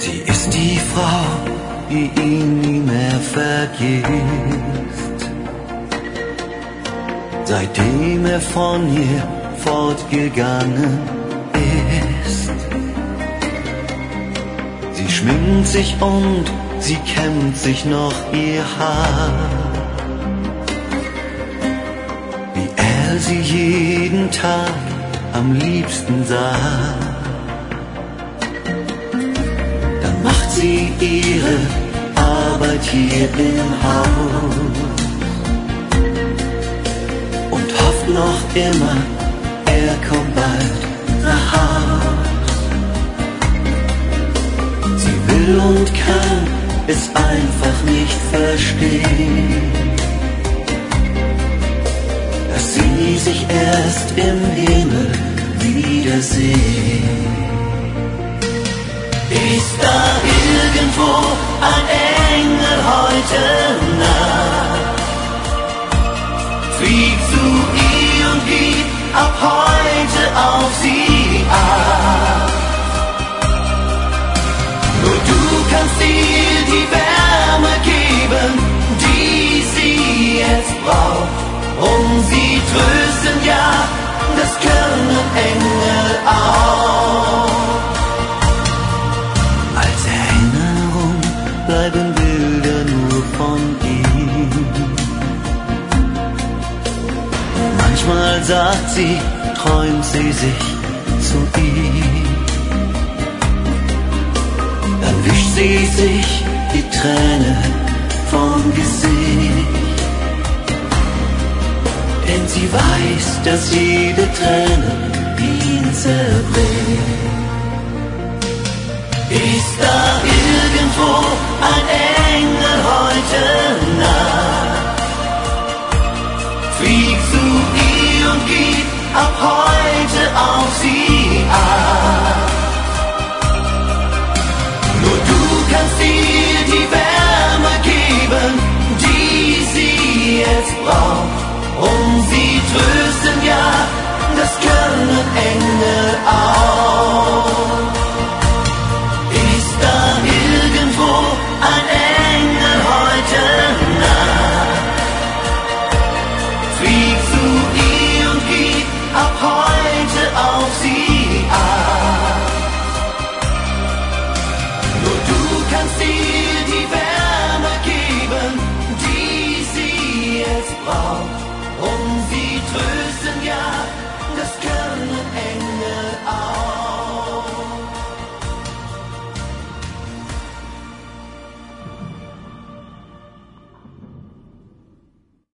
Sie ist die Frau, die ihn nie mehr vergisst, seitdem er von ihr fortgegangen ist. Sie schminkt sich und sie kämmt sich noch ihr Haar, wie er sie jeden Tag am liebsten sah. Dann macht sie ihre Arbeit hier im Haus und hofft noch immer, er kommt bald nach Haus. Sie will und kann es einfach nicht verstehen, dass sie sich erst im Himmel wiedersehen. Ist da irgendwo ein Engel heute Nacht? Flieg zu ihr und gib ab heute auf sie acht. Nur du kannst ihr die Wärme geben, die sie jetzt braucht. Und sie trösten, ja, das können Engel auch. Als Erinnerung bleiben Bilder nur von ihm. Manchmal sagt sie, träumt sie sich zu ihm. Dann wischt sie sich die Träne vom Gesicht, denn sie weiß, dass jede Träne ihn zerbricht. Ist da irgendwo ein Engel heute Nacht? Flieg zu ihr und gib ab heute auf sie acht. Nur du kannst ihr die Wärme geben, die sie jetzt braucht. Und sie trösten, ja, das können Engel